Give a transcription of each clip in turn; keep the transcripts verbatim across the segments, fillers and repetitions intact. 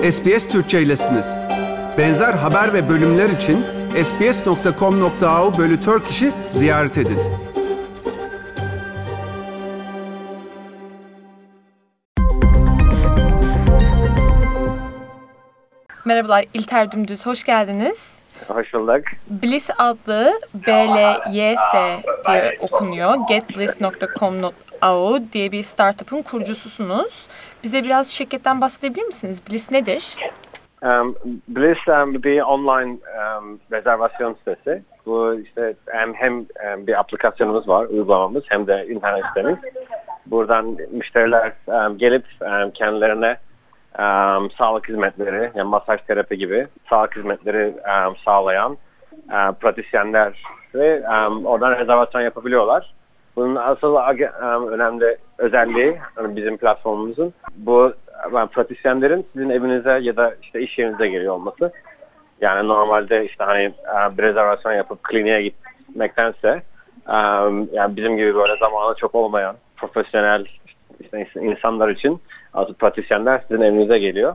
S B S Türkçe'ylesiniz. Benzer haber ve bölümler için sbs nokta com nokta a u bölü Turkish'i ziyaret edin. Merhabalar, İlter Dümdüz, hoş geldiniz. Hoş bulduk. Bliss adlı B L Y S diye okunuyor. get bliss nokta com nokta a u diye bir startup'ın kurucususunuz. Bize biraz şirketten bahsedebilir misiniz? Bliss nedir? Um, Bliss um, bir online um, rezervasyon sitesi. Bu işte hem, hem um, bir aplikasyonumuz var, uygulamamız, hem de internet sitemiz. Buradan müşteriler um, gelip um, kendilerine um, sağlık hizmetleri, yani masaj terapi gibi sağlık hizmetleri um, sağlayan um, pratisyenler ve um, oradan rezervasyon yapabiliyorlar. Bunun asıl um, önemli özelliği hani bizim platformumuzun bu yani pratisyenlerin sizin evinize ya da işte iş yerinize geliyor olması. Yani normalde işte hani bir rezervasyon yapıp kliniğe gitmektense yani bizim gibi böyle zamanı çok olmayan profesyonel işte insanlar için aslında pratisyenler sizin evinize geliyor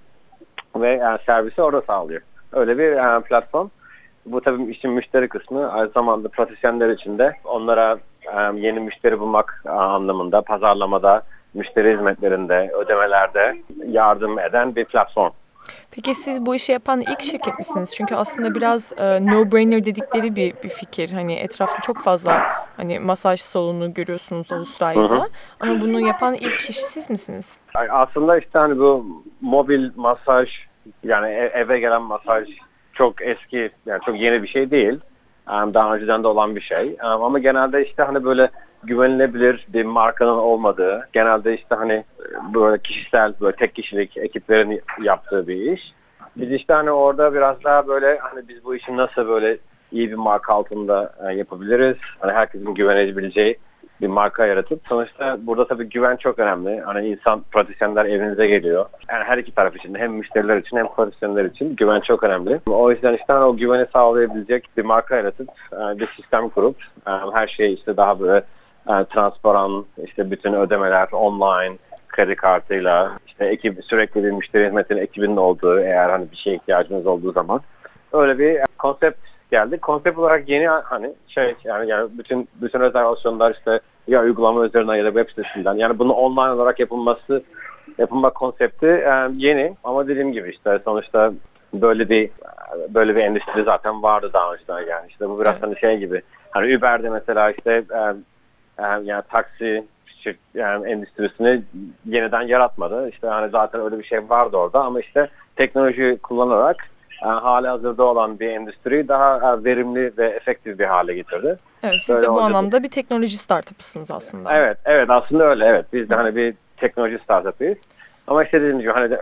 ve yani servisi orada sağlıyor. Öyle bir yani platform. Bu tabii işin müşteri kısmı, aynı zamanda pratisyenler için de onlara yeni müşteri bulmak anlamında, pazarlamada, müşteri hizmetlerinde, ödemelerde yardım eden bir platform. Peki siz bu işi yapan ilk şirket misiniz? Çünkü aslında biraz e, no-brainer dedikleri bir, bir fikir. Hani etrafta çok fazla hani masaj salonu görüyorsunuz Avustralya'da. Hı hı. Ama bunu yapan ilk kişi siz misiniz? Aslında işte hani bu mobil masaj, yani eve gelen masaj çok eski, yani çok yeni bir şey değil. Daha önceden de olan bir şey. Ama genelde işte hani böyle güvenilebilir bir markanın olmadığı, genelde işte hani böyle kişisel, böyle tek kişilik ekiplerin yaptığı bir iş. Biz işte hani orada biraz daha böyle hani biz bu işi nasıl böyle iyi bir marka altında yapabiliriz? Hani herkesin güvenebileceği bir marka yaratıp, sonuçta burada tabii güven çok önemli. Hani insan, pratisyenler evinize geliyor. Yani her iki taraf için, hem müşteriler için hem pratisyenler için güven çok önemli. O yüzden işte hani o güveni sağlayabilecek bir marka yaratıp, bir sistem kurup, her şey işte daha böyle transparan, işte bütün ödemeler online, kredi kartıyla, işte ekip, sürekli bir müşteri hizmetinin ekibinin olduğu, eğer hani bir şeye ihtiyacınız olduğu zaman öyle bir konsept geldi. Konsept olarak yeni, hani şey yani, yani bütün bütün rezervasyonlar işte ya uygulama üzerinden ya da web sitesinden, yani bunu online olarak yapılması yapılma konsepti e, yeni, ama dediğim gibi işte sonuçta böyle bir böyle bir endüstri zaten vardı daha önce, yani işte bu biraz hani şey gibi, hani Uber'de mesela işte e, e, yani taksi yani endüstrisini yeniden yaratmadı. İşte hani zaten öyle bir şey vardı orada, ama işte teknoloji kullanarak yani hali hazırda olan bir endüstriyi daha verimli ve efektif bir hale getirdi. Evet, siz Böyle de bu anlamda bir teknoloji startup'ısınız aslında. Evet, evet aslında öyle. Evet, biz de hani bir teknoloji startup'ıyız. Ama işte dediğim gibi hani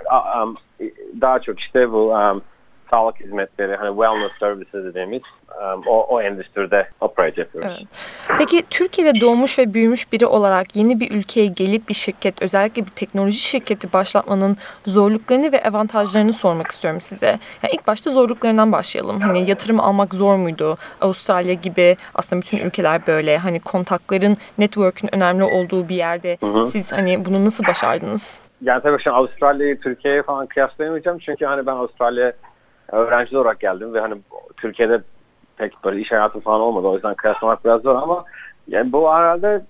daha çok işte bu um, sağlık hizmetleri, hani wellness services dediğimiz um, o, o endüstride operate yapıyoruz. Evet. Peki Türkiye'de doğmuş ve büyümüş biri olarak yeni bir ülkeye gelip bir şirket, özellikle bir teknoloji şirketi başlatmanın zorluklarını ve avantajlarını sormak istiyorum size. Yani ilk başta zorluklarından başlayalım. Hani yatırım almak zor muydu? Avustralya gibi aslında bütün ülkeler böyle. Hani kontakların, network'ün önemli olduğu bir yerde hı hı. Siz hani bunu nasıl başardınız? Yani tabii şimdi Avustralya'yı Türkiye'ye falan kıyaslayamayacağım. Çünkü hani ben Avustralya öğrenci olarak geldim ve hani Türkiye'de pek böyle iş hayatı falan olmadı. O yüzden kıyaslamak biraz zor, ama yani bu herhalde,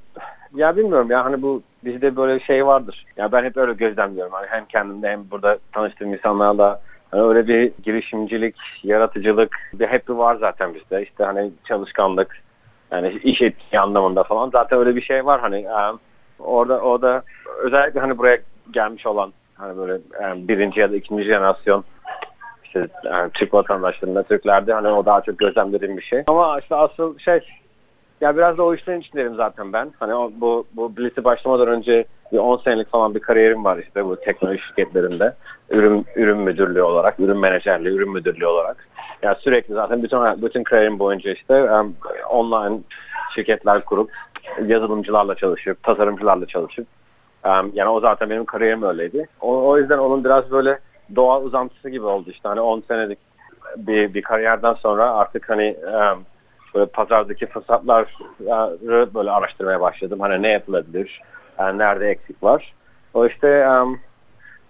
ya bilmiyorum ya, hani bu bizde böyle şey vardır. Ya ben hep öyle gözlemliyorum. Hani hem kendimde hem burada tanıştığım insanlarla hani öyle bir girişimcilik, yaratıcılık bir hep bir var zaten bizde. İşte hani çalışkanlık, yani iş etki anlamında falan zaten öyle bir şey var. Hani um, orada orada özellikle hani buraya gelmiş olan hani böyle um, birinci ya da ikinci jenerasyon İşte, yani Türk vatandaşlarında, Türklerde hani o daha çok gözlemlediğim bir şey. Ama işte asıl şey, ya biraz da o işlerin içindeyim zaten ben. Hani o, bu bu Bliss'i başlamadan önce bir on senelik falan bir kariyerim var işte bu teknoloji şirketlerinde. Ürün ürün müdürlüğü olarak, ürün menajerliği, ürün müdürlüğü olarak. Yani sürekli zaten bütün bütün kariyerim boyunca işte um, online şirketler kurup yazılımcılarla çalışıp, tasarımcılarla çalışıp um, yani o zaten benim kariyerim öyleydi. O, o yüzden onun biraz böyle doğal uzantısı gibi oldu işte, hani on senelik bir, bir kariyerden sonra artık hani um, böyle pazardaki fırsatları böyle araştırmaya başladım. Hani ne yapılabilir, yani nerede eksik var. O işte um,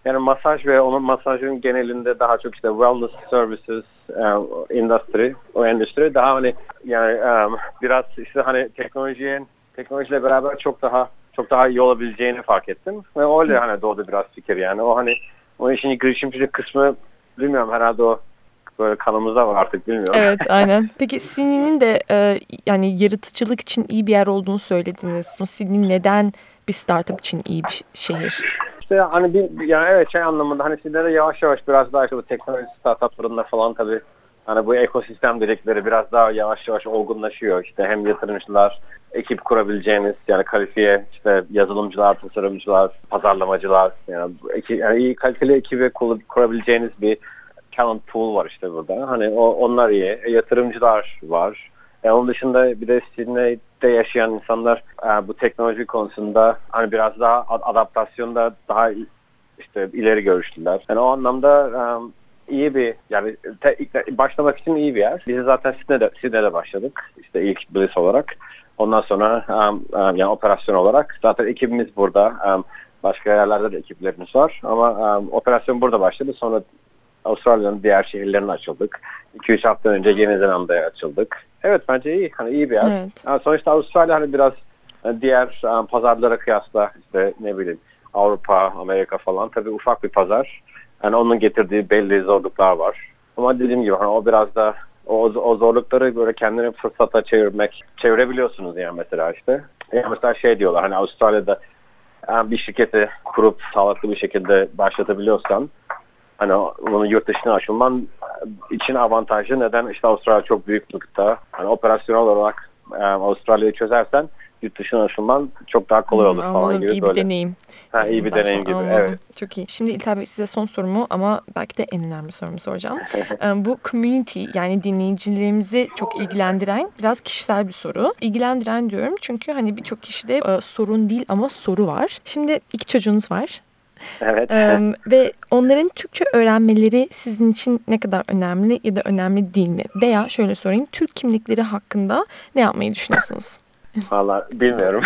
Yani masaj ve onun masajın genelinde daha çok işte wellness services um, industry, o endüstri daha hani yani um, biraz işte hani teknolojiye teknolojiyle beraber çok daha çok daha iyi olabileceğini fark ettim ve öyle hani doğdu biraz fikir yani o hani o işin girişimcilik kısmı bilmiyorum herhalde o böyle kanımızda var artık bilmiyorum. Evet, aynen. Peki Sydney'nin de e, yani yaratıcılık için iyi bir yer olduğunu söylediniz. Sydney neden bir startup için iyi bir şehir? İşte hani bir yani evet şey anlamında hani sizlere yavaş yavaş biraz daha işte bu teknoloji startuplarında falan tabii hani bu ekosistem dedikleri biraz daha yavaş yavaş olgunlaşıyor. İşte hem yatırımcılar, ekip kurabileceğiniz yani kalifiye işte yazılımcılar, tasarımcılar, pazarlamacılar yani, eki, yani iyi kaliteli ekibi kurabileceğiniz bir talent pool var işte burada. Hani o, onlar iyi. E, yatırımcılar var. E, onun dışında bir de Sydney'de yaşayan insanlar e, bu teknoloji konusunda hani biraz daha adaptasyonda daha işte ileri görüşlüler. Yani o anlamda e, iyi bir yani te, ilk, başlamak için iyi bir yer. Biz zaten Sydney'de, Sydney'de başladık. İşte ilk Bliss olarak. Ondan sonra um, um, yani operasyon olarak zaten ekibimiz burada. Um, başka yerlerde de ekiplerimiz var. Ama um, operasyon burada başladı. Sonra Avustralya'nın diğer şehirlerine açıldık. iki üç hafta önce Yeni Zelanda'ya açıldık. Evet bence iyi. Hani iyi bir yer. Evet. Yani sonuçta Avustralya hani biraz diğer um, pazarlara kıyasla işte ne bileyim Avrupa, Amerika falan tabii ufak bir pazar. Yani onun getirdiği belli zorluklar var. Ama dediğim gibi hani o biraz da o, o zorlukları böyle kendini fırsata çevirmek, çevirebiliyorsunuz yani mesela işte. Yani mesela şey diyorlar hani Avustralya'da yani bir şirketi kurup sağlıklı bir şekilde başlatabiliyorsan hani bunu yurt dışına açılman için avantajlı. Neden? İşte Avustralya çok büyük nokta. Hani operasyonel olarak e, Avustralya'yı çözersen yurt dışına açılman çok daha kolay olur Hmm, falan anladım. gibi İyi böyle. bir deneyim. Ha, iyi bir deneyim gibi. Anladım. Evet. Çok iyi. Şimdi İlter Bey size son sorumu ama belki de en önemli sorumu soracağım. Bu community yani dinleyicilerimizi çok ilgilendiren biraz kişisel bir soru. İlgilendiren diyorum çünkü hani birçok kişide e, sorun değil ama soru var. Şimdi iki çocuğunuz var. Evet. Ee, ve onların Türkçe öğrenmeleri sizin için ne kadar önemli ya da önemli değil mi? Veya şöyle sorayım, Türk kimlikleri hakkında ne yapmayı düşünüyorsunuz? Valla bilmiyorum.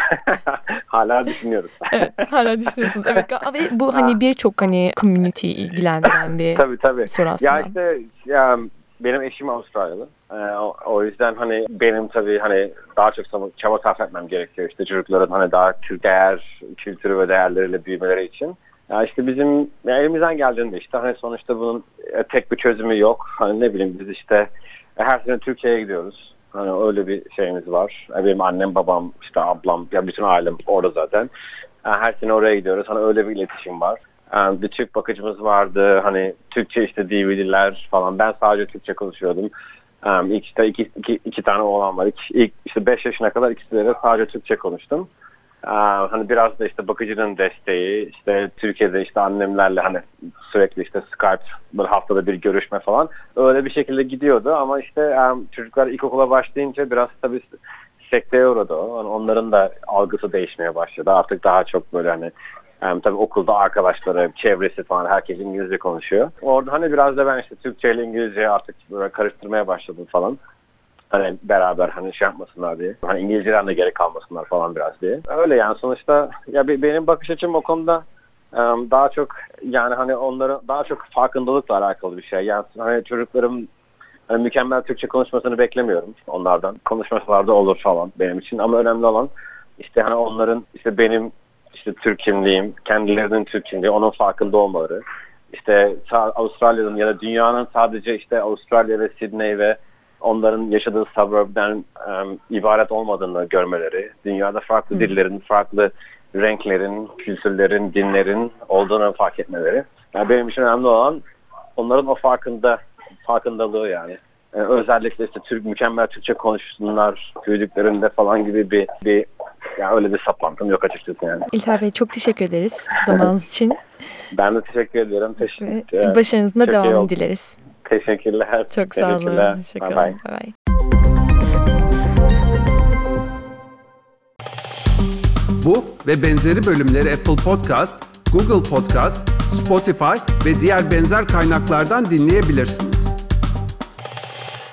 Hala düşünüyoruz. Evet, hala düşünüyorsunuz. Evet, ve bu hani birçok hani community ilgilendiren bir tabii tabii. soru aslında. Ya işte ya benim eşim Avustralyalı. Ee, o, o yüzden hani benim tabii hani daha çok çaba sarf etmem gerekiyor. İşte çocukların hani daha Türk değer, kültürü ve değerleriyle büyümeleri için. Ya işte bizim ya elimizden geldiğinde işte hani sonuçta bunun e, tek bir çözümü yok. Hani ne bileyim biz işte e, her sene Türkiye'ye gidiyoruz. Hani öyle bir şeyimiz var. E, benim annem, babam, işte ablam, ya bütün ailem orada zaten. Yani her sene oraya gidiyoruz. Hani öyle bir iletişim var. Yani bir Türk bakıcımız vardı. Hani Türkçe işte D V D'ler falan. Ben sadece Türkçe konuşuyordum. Um, ilk işte iki, iki, iki tane oğlan var. İlk, ilk işte beş yaşına kadar ikisiyle sadece Türkçe konuştum. Ee, hani biraz da işte bakıcının desteği, işte Türkiye'de işte annemlerle hani sürekli işte Skype, böyle haftada bir görüşme falan öyle bir şekilde gidiyordu ama işte um, çocuklar ilkokula başlayınca biraz tabii sekteye uğradı o. Yani onların da algısı değişmeye başladı. Artık daha çok böyle hani um, tabii okulda arkadaşları, çevresi falan herkes İngilizce konuşuyor. Orada hani biraz da ben işte Türkçe ile İngilizce artık böyle karıştırmaya başladım falan. Hani beraber hani şey yapmasınlar diye. Hani İngilizceden de gerek kalmasınlar falan biraz diye. Öyle yani sonuçta ya benim bakış açım o konuda daha çok yani hani onların daha çok farkındalıkla alakalı bir şey. Yani hani çocuklarım hani mükemmel Türkçe konuşmasını beklemiyorum onlardan. Konuşmasalar da olur falan benim için ama önemli olan işte hani onların işte benim işte Türk kimliğim, kendilerinin Türk kimliği, onun farkında olmaları. İşte Avustralya'nın ya da dünyanın sadece işte Avustralya ve Sydney ve onların yaşadığı suburb'den um, ibaret olmadığını görmeleri, dünyada farklı dillerin, farklı renklerin, kültürlerin, dinlerin olduğunu fark etmeleri. Yani benim için önemli olan onların o farkında farkındalığı yani. yani özellikle işte Türk mükemmel Türkçe konuşsunlar büyüdüklerinde falan gibi bir bir yani öyle bir saplantım yok açıkçası yani. İlter Bey çok teşekkür ederiz zamanınız için. Ben de teşekkür ediyorum. Teşekkür, Ve başarınızın da çok iyi devamını oldu. dileriz. Teşekkürler. Çok sağ olun. Teşekkürler. Hoşçakalın. Bye bye. Bye bye. Bu ve benzeri bölümleri Apple Podcast, Google Podcast, Spotify ve diğer benzer kaynaklardan dinleyebilirsiniz.